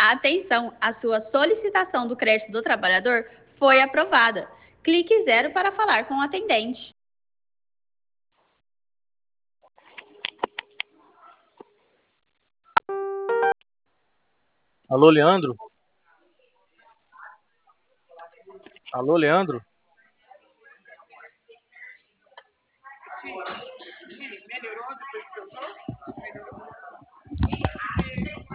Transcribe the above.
Atenção, a sua solicitação do crédito do trabalhador foi aprovada. Clique 0 para falar com o atendente. Alô, Leandro? Alô, Leandro? Melhorou depois que eu tô? Melhorou.